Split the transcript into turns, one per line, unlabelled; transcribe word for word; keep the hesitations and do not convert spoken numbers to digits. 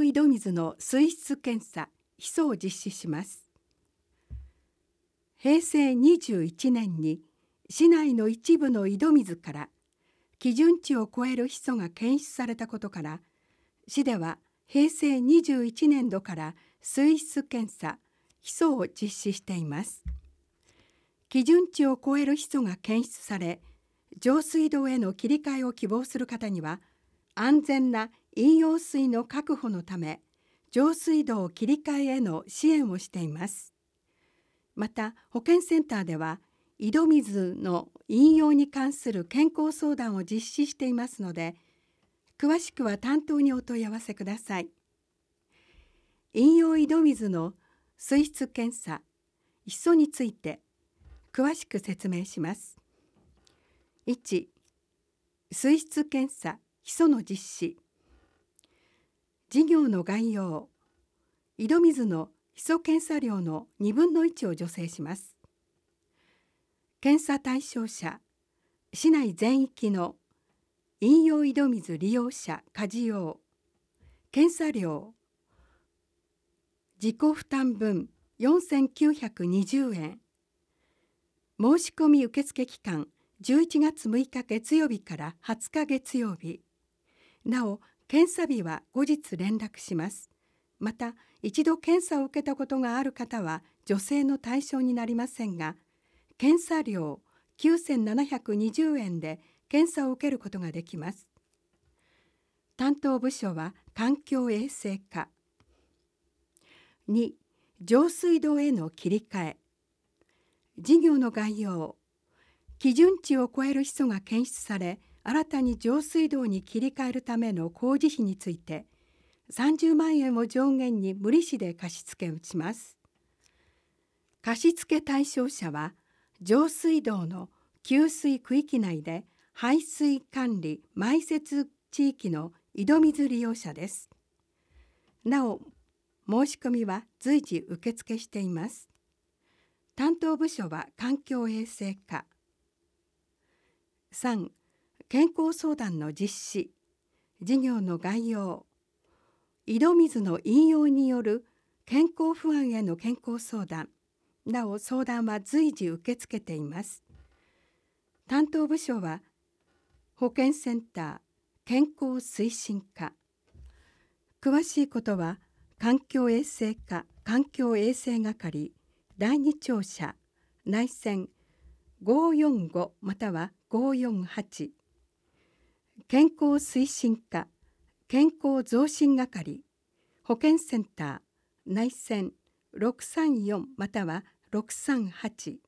井戸水の水質検査・ヒ素を実施します。へいせいにじゅういちねんに市内の一部の井戸水から基準値を超えるヒ素が検出されたことから、市ではへいせいにじゅういちねんどから水質検査・ヒ素を実施しています。基準値を超えるヒ素が検出され、上水道への切り替えを希望する方には、安全な飲用水の確保のため、上水道切り替えへの支援をしています。また、保健センターでは、井戸水の飲用に関する健康相談を実施していますので、詳しくは担当にお問い合わせください。飲用井戸水の水質検査・ヒ素について詳しく説明します。いち、水質検査・ヒ素の実施。事業の概要。井戸水のヒ素検査量のにぶんのいちを助成します。検査対象者、市内全域の飲用井戸水利用者家事用。検査料、自己負担分よんせんきゅうひゃくにじゅうえん。申し込み受付期間じゅういちがつむいか月曜日からはつか月曜日。なお、検査日は後日連絡します。また、一度検査を受けたことがある方は助成の対象になりませんが、検査料きゅうせんななひゃくにじゅうえんで検査を受けることができます。担当部署は環境衛生課。に、上水道への切り替え。事業の概要。基準値を超えるヒ素が検出され、新たに上水道に切り替えるための工事費について、さんじゅうまんえんを上限に無利子で貸付します。貸付対象者は、上水道の給水区域内で排水管理・埋設地域の井戸水利用者です。なお、申し込みは随時受付しています。担当部署は環境衛生課。さん、健康相談の実施。事業の概要。井戸水の飲用による健康不安への健康相談。なお、相談は随時受け付けています。担当部署は保健センター健康推進課。詳しいことは環境衛生課環境衛生係だいに庁舎内線ごーよんごまたはごーよんはち。健康推進課健康増進係保健センター内線ろくさんよんまたはろくさんはち。